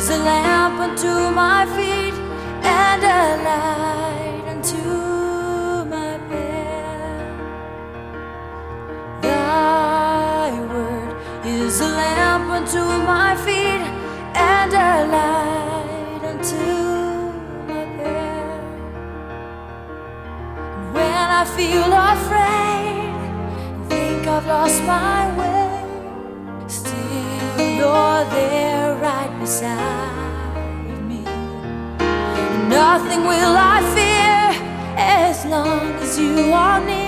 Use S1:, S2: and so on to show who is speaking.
S1: is a lamp unto my feet and a light unto my path. Thy word is a lamp unto my feet and a light unto my path. And when I feel afraid and think I've lost my way, still you're there right beside me. And nothing will I fear as long as you are near.